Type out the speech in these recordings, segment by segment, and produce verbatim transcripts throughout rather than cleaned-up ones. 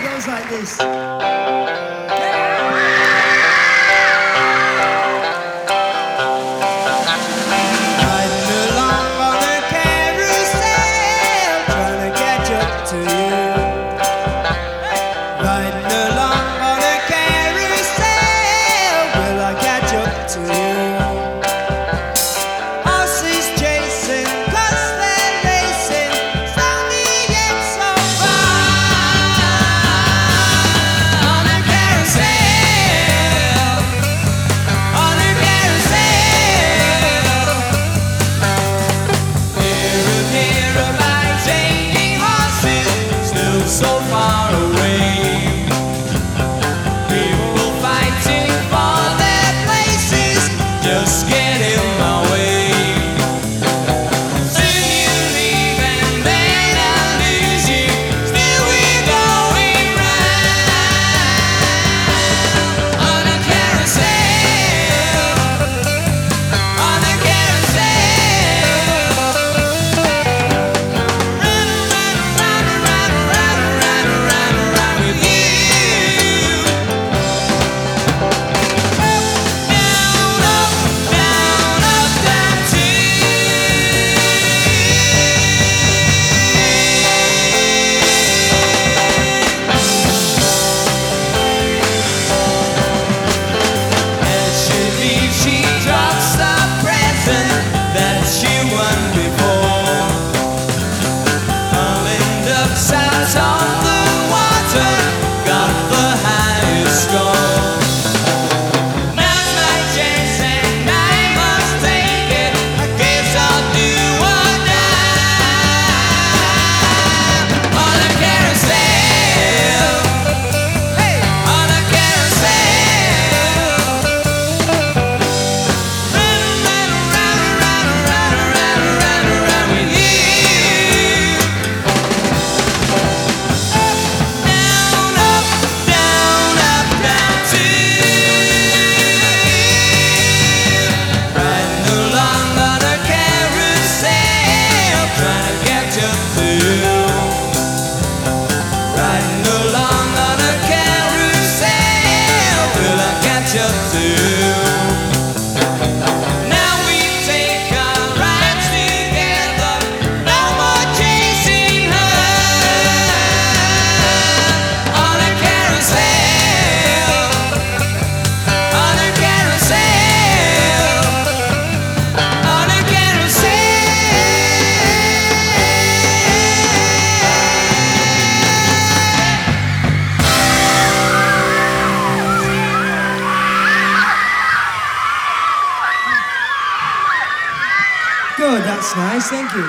goes like this. So far away, people fighting for their places just get in my way. Soon you leave and then I lose you. Still we're going round on a carousel, on a carousel. Round, round, round, round, round, round, round with you. Down, up, down, up, down As she leaves, she drops the present that she won before. Coming ducks out of the water, got the highest score. Now's my chance and I must take it. I guess I'll do or die on a carousel. Hey, on a carousel. Round, round, round, round, round, round, round, round with you. Down, up, down, up, down too. Riding along on a carousel, trying to catch up to. Riding along on a carousel, will I catch up to? Now we take our rides together, no more chasing her. On a carousel, on a carousel, on a Good, that's nice, thank you.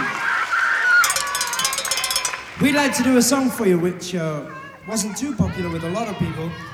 We'd like to do a song for you which uh, wasn't too popular with a lot of people.